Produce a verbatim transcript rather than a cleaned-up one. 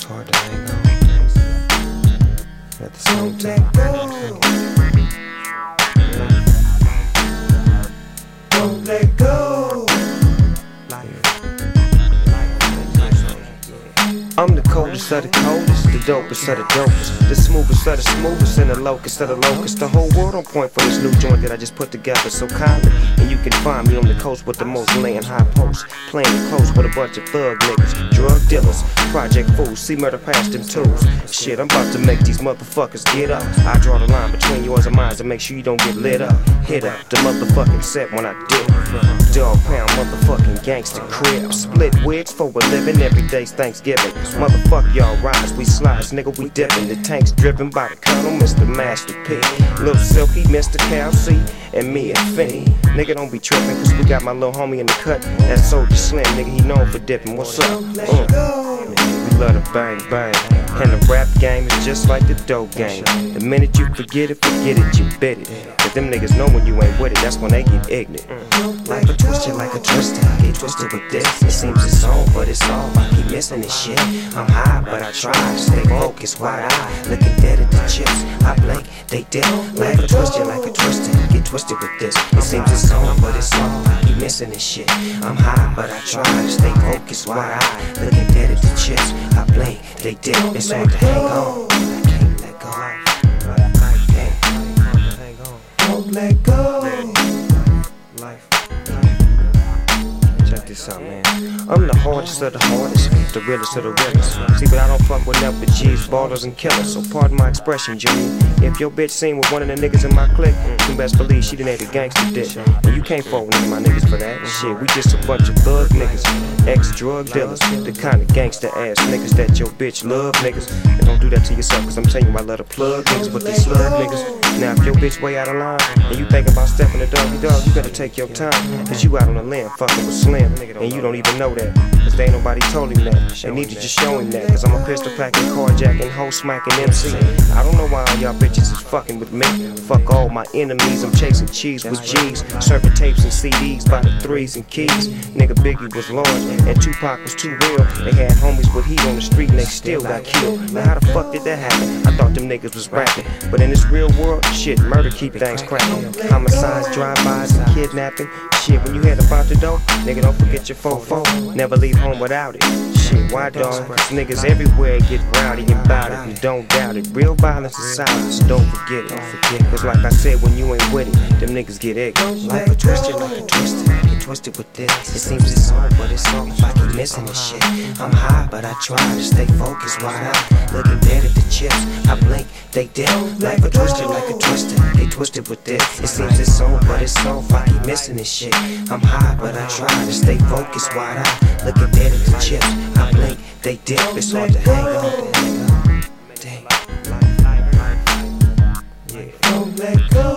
it's hard to hang on at the same time. Don't let go. I'm the coldest of the coldest, the dopest of the dopest, the smoothest of the smoothest, and the locust of the locust. The whole world on point for this new joint that I just put together so kindly. And you can find me on the coast with the most laying high posts, playing it close with a bunch of thug niggas, drug dealers, project fools, see murder past them tools. Shit, I'm about to make these motherfuckers get up. I draw the line between yours and mine to make sure you don't get lit up. Hit up the motherfucking set when I dip. Dog pound motherfucking gangster crib. Split wigs for a living, every day's Thanksgiving. Motherfuck y'all rise, we slides, nigga, we dipping. The tank's driven by the Colonel, Mister Master P, Lil Silky, Mister Cal C, and me and Finny. Nigga, don't be tripping, cause we got my little homie in the cut. That Soldier Slim, nigga, he known for dipping. What's up? Uh. We love to bang bang, and the rap game is just like the dope game. The minute you forget it, forget it, you bit it. But them niggas know when you ain't with it, that's when they get ignorant. Life a twister like a twister, get twisted with this. It seems it's on, but it's off, I keep missing this shit. I'm high, but I try to stay focused, wide eye, looking dead at the chips. I blink, they dip. Life a twister like a twister, get twisted with this. It seems it's on, but it's off, I keep missing this shit. I'm high, but I try to stay focused, wide eye, looking dead at the chips. I blink, they dip. It's hard to hang on, I can't let go. Don't let go. Life. Check this out, man. I'm the hardest of the hardest, the realest of the realest. See, but I don't fuck with nothing but G's, ballers, and killers. So pardon my expression, Junior. If your bitch seen with one of the niggas in my clique, you best believe she done ate a gangster dick. And you can't fault none of my niggas for that. Shit, we just a bunch of thug niggas, ex-drug dealers, the kind of gangster ass niggas that your bitch love niggas. And don't do that to yourself, cause I'm telling you I love to plug niggas, but these slug niggas. Now if your bitch way out of line, and you think about stepping the doggy dog, you better take your time. Cause you out on the limb, fucking with Slim, and you don't even know that. Cause they ain't nobody told him that. They need to just show him that. Cause I'm a pistol packing, carjacking, hoe smacking M C. I don't know why all y'all bitches is fucking with me. Fuck all my enemies, I'm chasing cheese with G's, serving tapes and C Ds by the threes and keys. Nigga Biggie was large and Tupac was too real. They had homies with heat on the street and they still got killed. Now how the fuck did that happen? I thought them niggas was rapping, but in this real world, shit, murder keep things cracking. Homicides, drive-bys, and kidnapping. Shit, when you head about the door, nigga, don't forget your fofo. Never leave home without it. Shit, why dog? Cause niggas everywhere get rowdy about it, and don't doubt it. Real violence is silence, don't forget it. Don't forget it. Cause like I said, when you ain't with it, them niggas get ignorant. Life a twister like a twister, get twisted with this. It seems it's on, but it's off, I keep missing this shit. I'm high, but I try to stay focused, wide eye, looking dead at the chips. I blink, they dip. Life a twister like a twister, get twisted with this. It seems it's on, but it's off, I keep missing this shit. I'm high, but I try to stay focused, wide eye, looking dead at the chips. I blink, they dip. It's hard to hang on. Damn. Yeah. Don't let go.